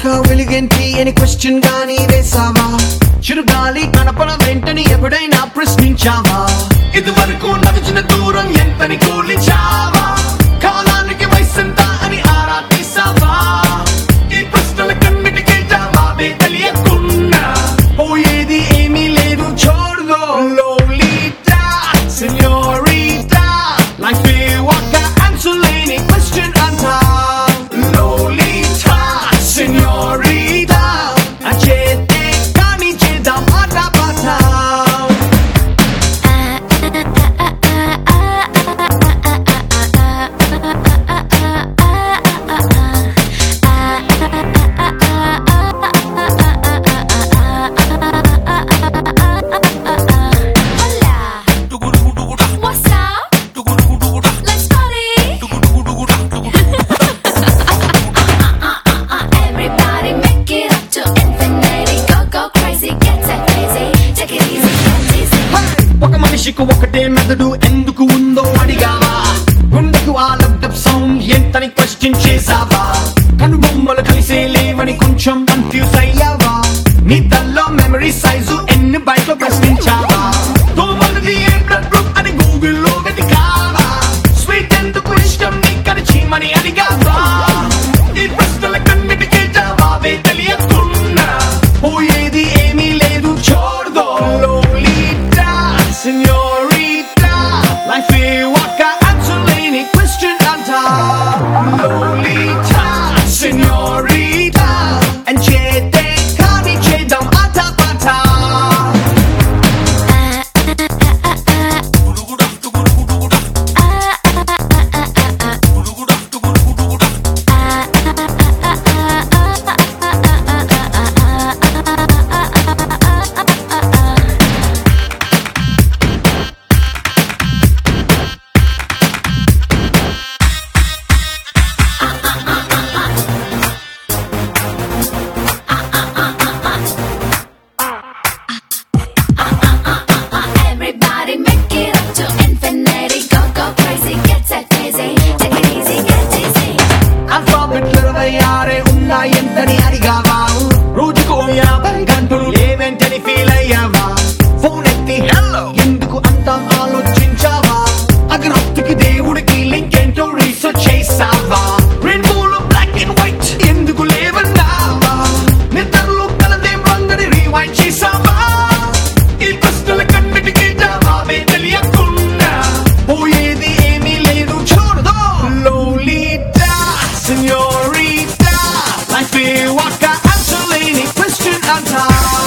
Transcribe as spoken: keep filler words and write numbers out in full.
వెలుగేంటి అని క్వశ్చన్ గానీ వేసావా? చిరుగాలి కనపన వెంటని ఎప్పుడైనా ప్రశ్నించావా? ఇదివరకు నడిచిన దూరం ఎంతని కూలిచావా? కాలానికి వయసెంత అని ఆరా తీసావా? ఈ ప్రశ్నల కన్నిటికీ జవాబే తెలియకున్నా పోయేది ఏమీ లేదు. చూడదో లోలీటా సెన్యోరిటా లైఫ్ ఏ ఒక్క ఆన్సర్ లేని క్వశ్చన్ అంటా. లోలీటా సెన్యోరిటా అచేతే కానీ చేద్దాం ఆట పాట. ఒకటే మెదడు ఎందుకు ఉందో అడిగావా? గుండెకు ఆ లబ్డబ్ సౌండ్ ఎంతని క్వశ్చన్ చేసావా? కనుబొమ్మలు కలిసే లేవని కొంచెం కన్ఫ్యూజ్ అయ్యావా? నీ తల్లో మెమరీ సైజు ఎన్ని బయట ప్రశ్నించావా? తోమలది ఏ బ్లడ్ గ్రూప్ అని గూగుల్లో వెతికావా? స్వీట్ ఎందుకు ఇష్టం నీకని చీమని అడిగావా? ఈ ప్రశ్నల కన్నిటికీ జవాబే తెలియకున్నా పోయేది ఏమీ లేదు. చూడదో లోలీటా సెన్యోరిటా లైఫ్ ఏ ఒక్క ఆన్సర్ లేని క్వశ్చన్ అంటా. లోలీటా సెన్యోరిటా అంచేతే కానీ చేద్దాం ఆట పాట. ఎంతని అడిగావా? రోజుకు యాభై గంటలు లేవెంటని ఫీల్ అయ్యావా? ఫోన్ ఎత్తి హలో ఎందుకు అంత ఆలోచించావా? అగ్రహత్తుకి దేవుడికి లింక్ ఏంటో రీసెర్చ్ చేసావా? రెయిన్బోలో బ్లాక్ అండ్ వైట్ ఎందుకు లేవన్నావా? నిద్రలో కలదేం రంగని రీవైండ్ చేసావా? ఈ ప్రశ్నల కన్నిటికీ జవాబే తెలియకున్నా పోయేది ఏమీ లేదు. చూడదో లోలీటా సెన్యోరిటా లైఫ్ ఏ ఒక్క ఆన్సర్ లేని క్వశ్చన్ అంటా.